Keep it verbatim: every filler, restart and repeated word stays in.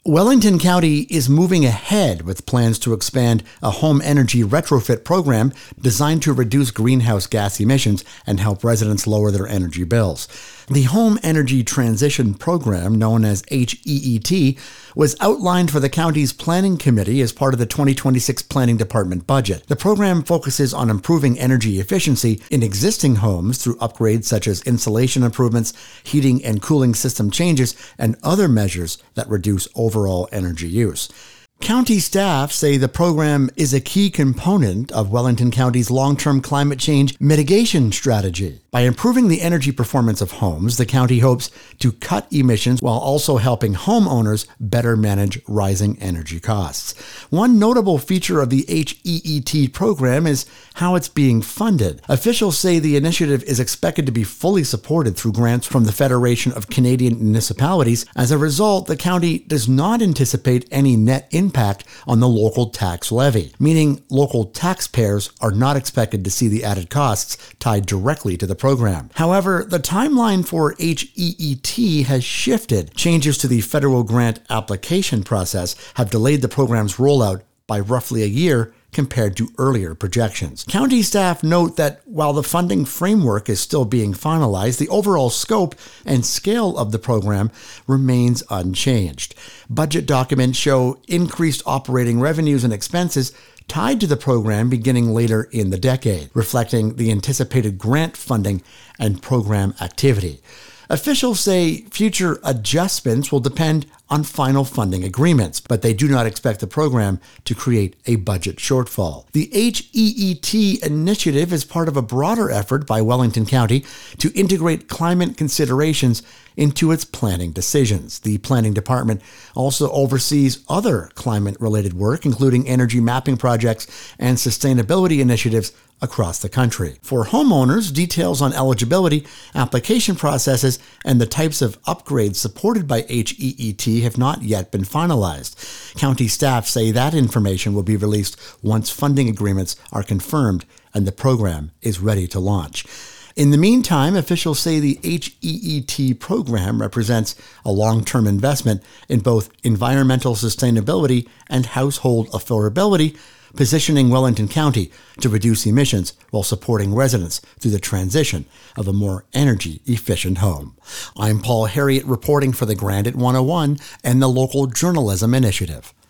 Wellington County is moving ahead with plans to expand a home energy retrofit program designed to reduce greenhouse gas emissions and help residents lower their energy bills. The Home Energy Transition Program, known as H E E T, was outlined for the county's planning committee as part of the twenty twenty-six Planning Department budget. The program focuses on improving energy efficiency in existing homes through upgrades such as insulation improvements, heating and cooling system changes, and other measures that reduce overall energy use. County staff say the program is a key component of Wellington County's long-term climate change mitigation strategy. By improving the energy performance of homes, the county hopes to cut emissions while also helping homeowners better manage rising energy costs. One notable feature of the H E E T program is how it's being funded. Officials say the initiative is expected to be fully supported through grants from the Federation of Canadian Municipalities. As a result, the county does not anticipate any net impact impact on the local tax levy, meaning local taxpayers are not expected to see the added costs tied directly to the program. However, the timeline for H E E T has shifted. Changes to the federal grant application process have delayed the program's rollout by roughly a year compared to earlier projections. County staff note that while the funding framework is still being finalized, the overall scope and scale of the program remains unchanged. Budget documents show increased operating revenues and expenses tied to the program beginning later in the decade, reflecting the anticipated grant funding and program activity. Officials say future adjustments will depend on final funding agreements, but they do not expect the program to create a budget shortfall. The H E E T initiative is part of a broader effort by Wellington County to integrate climate considerations into its planning decisions. The planning department also oversees other climate-related work, including energy mapping projects and sustainability initiatives across the country. For homeowners, details on eligibility, application processes, and the types of upgrades supported by H E E T have not yet been finalized. County staff say that information will be released once funding agreements are confirmed and the program is ready to launch. In the meantime, officials say the H E E T program represents a long-term investment in both environmental sustainability and household affordability, positioning Wellington County to reduce emissions while supporting residents through the transition of a more energy-efficient home. I'm Paul Harriet reporting for the Granite one oh one and the Local Journalism Initiative.